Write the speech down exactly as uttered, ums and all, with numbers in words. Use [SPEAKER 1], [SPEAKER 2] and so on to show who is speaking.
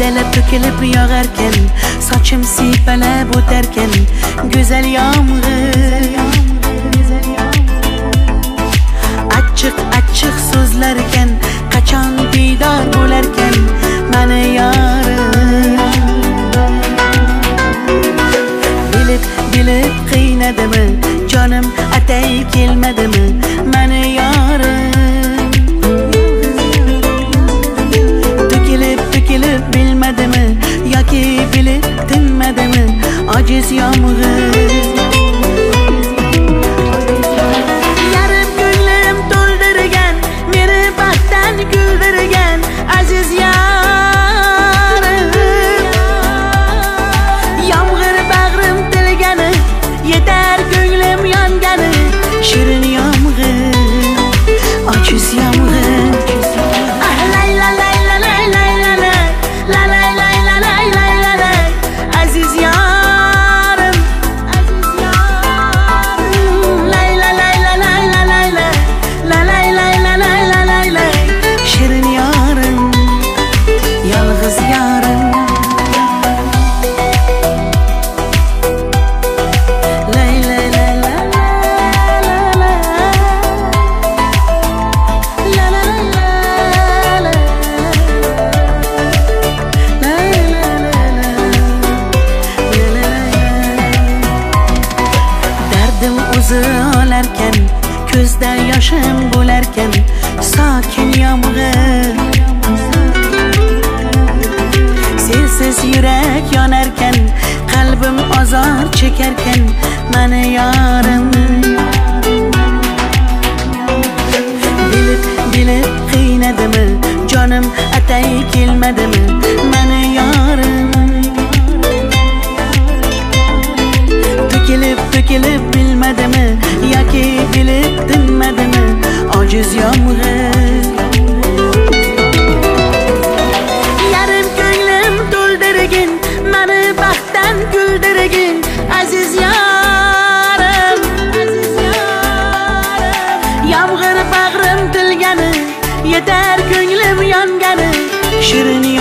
[SPEAKER 1] Yelib to'kilib yog'arkan, sochim siypalab o'tarkan, go'zal yomg'ir. Achchiq achchiq so'zlarkan, qachon diydor bo'larkan mani yorim. Bilib bilib qiynadimi, jonim atay kelmadimi mani yorim. To'kilib to'kilib bilmadimi yoki bilib tinmadimi ojiz yomg'ir. Yarim ko'nglim to'ldirgan, meni baxtdan kuldirgan aziz yorim. Yomg'ir bag'rim tilgani, yetar ko'nglim yongani, shirin yomg'ir, ojiz yomg'ir. Ah lay la lay la lay lay la lay la lay lay la lay lay la lay aziz yorim, aziz yorim. Lay la lay la lay la lay la la lay lay la lay la lay lay shirin yorim, yolg'iz yorim. Lay lay lay la la la la la la la la dardim o'zi olarkan, ko'zda yoshim bo'larkan, sokin yomg'ir. Sensiz yurak yonarkan, qalbim azor chekarkan mani yorim. Bilib bilib qiynadimi, jonim atay kelmadimi mani yorim. To'kilib to'kilib bilmadimi yoki bilib tinmadimi ojiz yomg'ir. Yarim ko'nglim to'ldirgin, mani baxtdan kuldirgin aziz yorim, aziz yorim. Yomg'ir bag'rim tilgani, yetar ko'nglim yongani, shirin